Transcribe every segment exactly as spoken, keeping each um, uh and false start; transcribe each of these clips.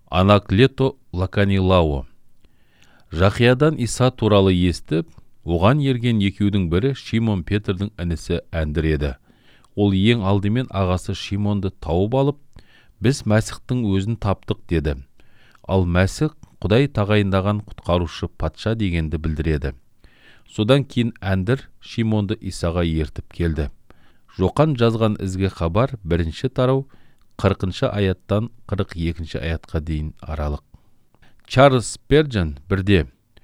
Анаклето Лаканилао. Жақиядан Иса туралы естіп, оған ерген екеудің бірі Шимон Петрдің інісі Әндір еді. Ол ең алдымен ағасы Шимонды тауып алып, біз Мәсіхтің өзін таптық деді. Ал Мәсіх Құдай тағайындаған құтқарушы патша дегенді білдіреді. Содан кейін Әндір Шимонды Исаға ертіп келді. Жоқан жазған ізгі хабар бірінші тарау қырқыншы аяттан қырық екінші аятқа дейін аралық. Чарльз Спержан бірде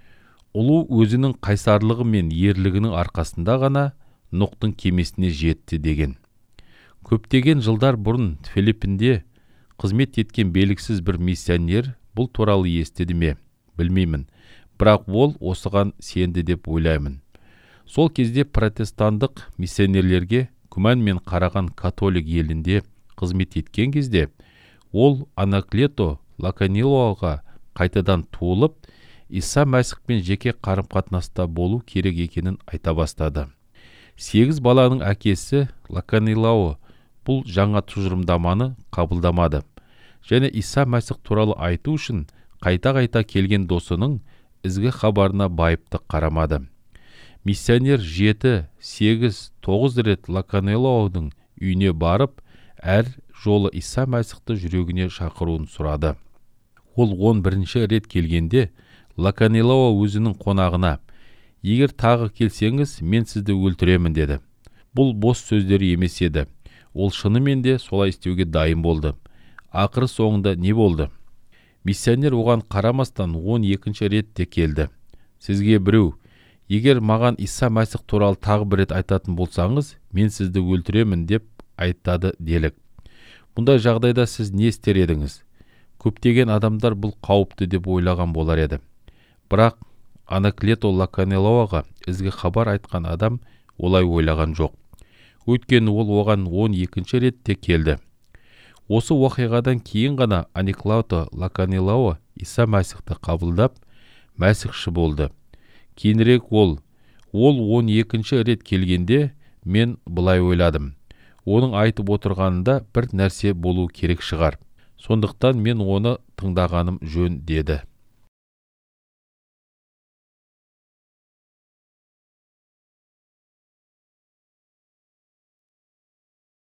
ұлы өзінің қайсарлығы мен ерлігінің арқасында ғана Нұқтың кемесіне жетті деген. Көптеген жылдар бұрын Филиппинде қызмет еткен белгісіз бір миссионер бұл туралы естіді ме, білмеймін, бірақ ол осыған сенді деп ойлаймын. Сол кезде протестандық миссионерлерге күмәнмен қараған католик елінде қызмет еткен кезде, ол Анаклето Лаканилоға қайтадан туылып, Иса Мәсіхпен жеке қарым-қатынаста болу керек екенін айта бастады. Сегіз баланың әкесі Лаканилао бұл жаңа тұжырымдаманы қабылдамады. Және Иса Мәсіх туралы айту үшін қайта-қайта келген досының ізгі хабарына байыпты қарамады. Миссионер жеті, сегіз, тоғыз рет Лаканилаудың үйіне барып, әр жолы Иса Мәсіхті жүрегіне шақыруын сұрады. Ол он бірінші рет келгенде Лаканилао өзінің қонағына: «Егер тағы келсеңіз, мен сізді өлтіремін» деді. Бұл бос сөздері емес еді. Ол шынымен де солай істеуге дайын болды. Ақыры соңында не болды? Миссионер оған қарамастан он екінші ретте келді. «Сізге біреу: егер маған Иса Мәсіх туралы тағы бір рет айтатын болсаңыз, мен сізді өлтіремін» деп айтады делік. Бұндай жағдайда сіз не істер едіңіз? Көптеген адамдар бұл қауіпті деп ойлаған болар еді. Бірақ Анаклето Лаканилоға ізгі хабар айтқан адам олай ойлаған жоқ. Өйткені ол оған он екінші ретте келді. Осы уақиғадан кейін ғана Анаклето Лаканилоа Иса Мәсіхті қабылдап, Мәсіхші болды. Кейінірек ол, ол он екінші рет келгенде мен былай ойладым: оның айтып отырғанында бір нәрсе болу керек шығар. Сондықтан мен оны тыңдағаным жөн деді.